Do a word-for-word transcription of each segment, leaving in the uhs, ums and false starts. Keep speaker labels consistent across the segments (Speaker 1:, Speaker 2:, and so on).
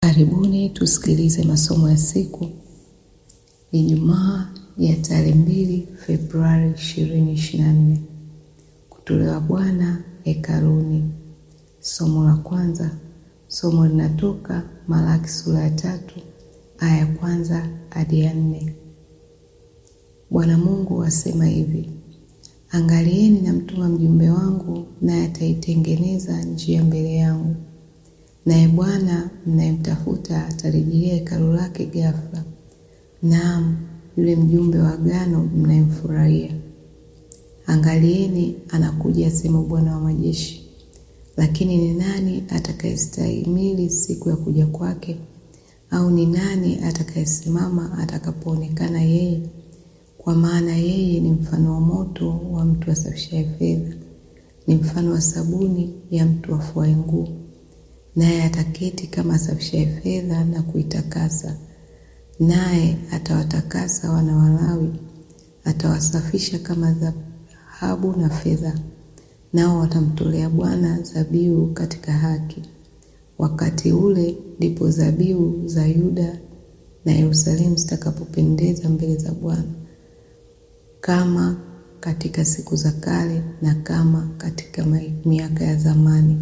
Speaker 1: Karibuni tusikilize masomo ya siku Ijumaa ya tarehe mbili Februari ishirini ishirini na nne. Kutolewa Bwana hekaluni. Somo la kwanza, somo linatoka Malaki sura ya tatu aya ya kwanza hadi ya nne. Bwana Mungu asema hivi: Angalieni, na mtuma mjumbe wangu, naye ataitengeneza njia mbele yangu. Naye Bwana mnayemtafuta atarejelea hekalu lake ghafla. Naam, yule mjumbe wa agano mnayemfurahia. Angalieni, anakuja, asema Bwana wa majeshi. Lakini ni nani atakayestahimili siku ya kuja kwake? Au ni nani atakayesimama atakapoonekana yeye? Kwa maana yeye ni mfano wa moto wa mtu asafishaye fedha, ni mfano wa sabuni ya mtu afuaye nguo. Naye ataketi kama asafishaye fedha na kuitakasa. Naye atawatakasa wana wa Lawi, atawasafisha kama dhahabu na fedha. Nao watamtolea Bwana dhabihu katika haki. Wakati ule ndipo dhabihu za Yuda na Yerusalemu zitakapopendeza mbele za Bwana, kama katika siku za kale na kama katika miaka ya zamani.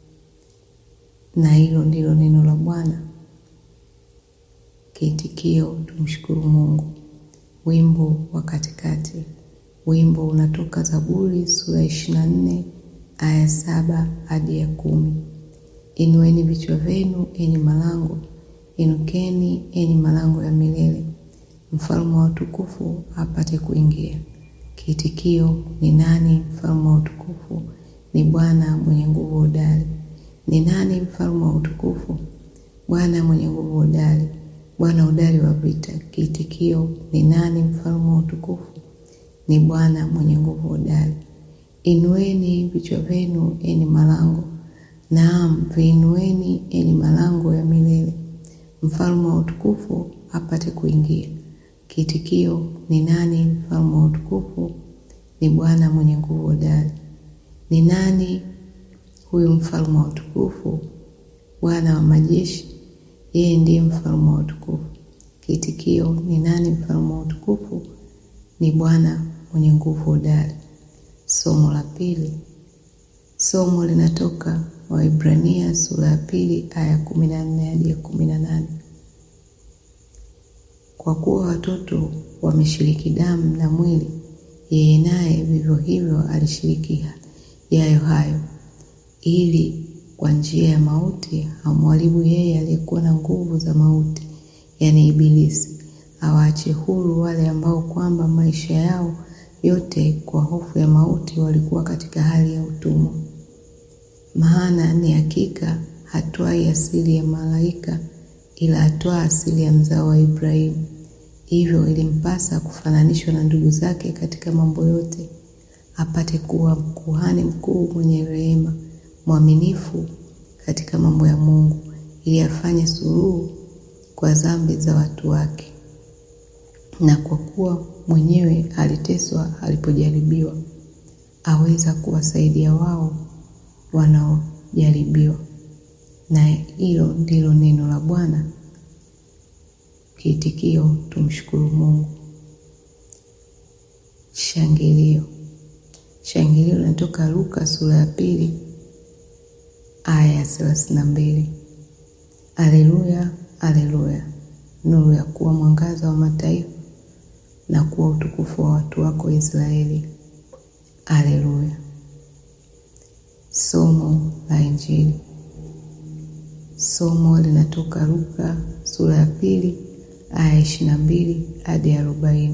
Speaker 1: Na hilo ndilo neno la Bwana. Kiitikio: tumshukuru Mungu. Wimbo wa katikati. Wimbo unatoka Zaburi sura ishirini na nne aya saba hadi ya kumi. Inueni vichwa vyenu enyi malango, inukeni enyi malango ya milele, mfalme wa utukufu apate kuingia. Kiitikio: ni nani mfalme wa utukufu? Ni Bwana mwenye nguvu hodari. Ni nani mfalme wa utukufu? Bwana mwenye nguvu hodari, Bwana hodari wa vita. Kiitikio: ni nani mfalme wa utukufu? Ni Bwana mwenye nguvu hodari. Inueni vichwa vyenu enyi malango, naam, viinueni enyi malango ya milele, mfalme wa utukufu apate kuingia. Kiitikio: ni nani mfalme wa utukufu? Ni Bwana mwenye nguvu hodari. Ni nani huyu mfalme wa utukufu? Bwana wa majeshi, yeye ndiye mfalme wa utukufu. Kiitikio: ni nani mfalme wa utukufu? Ni Bwana mwenye nguvu hodari. Somo la pili. Somo linatoka Waebrania sura ya pili aya kumi na nne hadi kumi na nane. Kwa kuwa watoto wameshiriki damu na mwili, yeye naye vivyo hivyo alishiriki yayo hayo, ili kwa njia ya mauti amharibu yeye aliyekuwa na nguvu za mauti, yani Ibilisi, awaache huru wale ambao kwamba maisha yao yote kwa hofu ya mauti walikuwa katika hali ya utumwa. Maana ni hakika hatwai asili ya malaika, ila atwaa asili ya mzao wa Ibrahimu. Hivyo ilimpasa kufananishwa na ndugu zake katika mambo yote, apate kuwa kuhani mkuu mwenye rehema, mwaminifu katika mambo ya Mungu, ili afanye suluhu kwa dhambi za watu wake. Na kwa kuwa mwenyewe aliteswa alipojaribiwa, aweza kuwasaidia wao wanaojaribiwa. Na hilo ndilo neno la Bwana. Kiitikio: tumshukuru Mungu. Shangilio. Shangilio linatoka Luka sura ya pili aya ya thelathini na mbili. Haleluya, haleluya, nuru ya kuwa mwangaza wa mataifa na kuwa utukufu wa watu wako Israeli. Haleluya. Somo la Injili. Somo linatoka Luka sura ya pili aya ishirini na mbili hadi arobaini.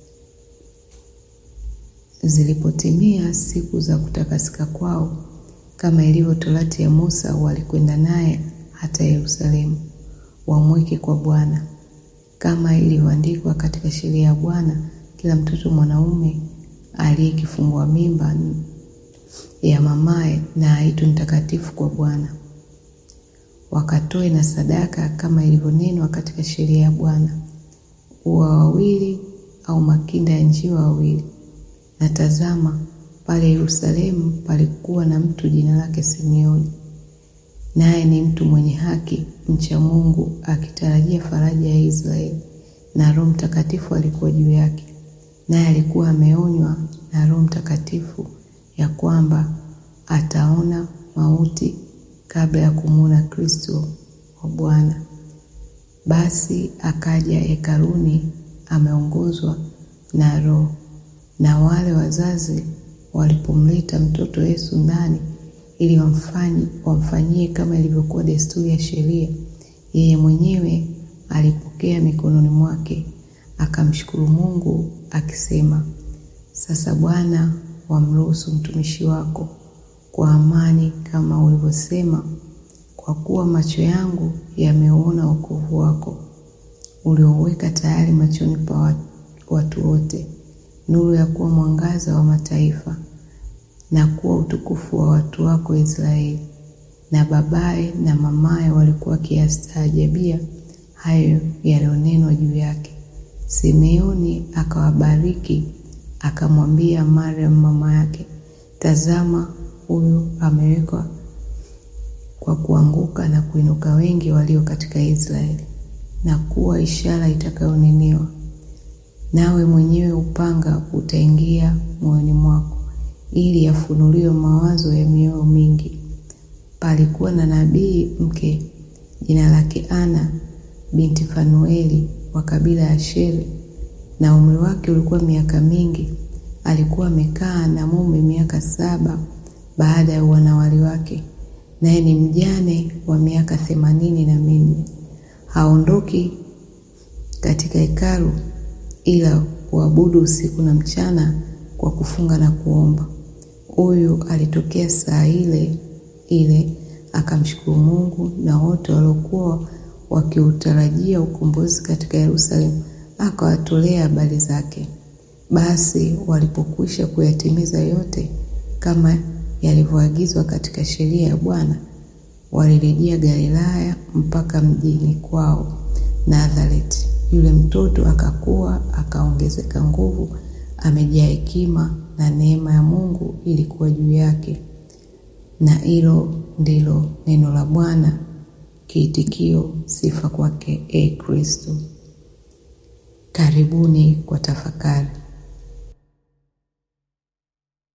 Speaker 1: Zilipotimia siku za kutakasika kwao, kama ilivyo torati ya Musa, walikwenda naye hata Yerusalemu, wamweke kwa Bwana, kama ilivyoandikwa katika sheria ya Bwana, kila mtoto mwanaume aliyekifungua mimba ya mamaye na aitwe mtakatifu kwa Bwana. Wakatoe na sadaka kama ilivyonenwa katika sheria ya Bwana, ua wawili au makinda ya njiwa wawili. Na tazama, pale Yerusalemu palikuwa na mtu jina lake Simeoni, naye ni mtu mwenye haki mcha Mungu, akitarajia faraja ya Israeli, na Roho Mtakatifu alikuwa juu yake. Naye alikuwa ameonywa na Roho Mtakatifu ya kwamba ataona mauti kabla ya kumuona Kristo wa Bwana. Basi akaja hekaluni ameongozwa na Roho. Na wale wazazi walipomleta mtoto Yesu ndani ili wamfanyie wamfanyie kama ilivyokuwa desturi ya sheria, yeye mwenyewe alipokea mikononi mwake, akamshukuru Mungu akisema, sasa Bwana, wamruhusu mtumishi wako kwa amani kama ulivyosema, kwa kuwa macho yangu yameona wokovu wako ulioweka tayari machoni pa watu wote, nuru ya kuwa mwangaza wa mataifa na kuwa utukufu wa watu wako Israeli. Na babaye na mamaye walikuwa kiastaajabia hayo yalionenwa juu yake. Simeoni akawabariki, akamwambia Mariam mama yake, tazama, huyu amewekwa kwa kuanguka na kuinuka wengi walio katika Israeli, na kuwa ishara itakayonenewa. Nawe mwenyewe upanga utaingia moyoni mwako, ili yafunuliwe mawazo ya mioyo mingi. Palikuwa na nabii mke jina lake Ana binti Fanueli wa kabila ya Asheri, na umri wake ulikuwa miaka mingi. Alikuwa amekaa na mume miaka saba baada ya wanawali wake, naye ni mjane wa miaka themanini na minne. Haondoki katika hekalu ila kuabudu usiku na mchana kwa kufunga na kuomba. Huyu alitokea saa ile ile akamshukuru Mungu, na wote waliokuwa wakiutarajia ukombozi katika Yerusalemu akawatolea habari zake. Basi walipokwisha kuyatimiza yote kama yalivyoagizwa katika sheria ya Bwana, walirejea Galilaya mpaka mjini kwao Nazareti. Yule mtoto akakua, akaongezeka nguvu, amejaa hekima, na neema ya Mungu ilikuwa juu yake. Na hilo ndilo neno la Bwana. Kiitikio: sifa kwake, e Kristo. Karibuni kwa tafakari.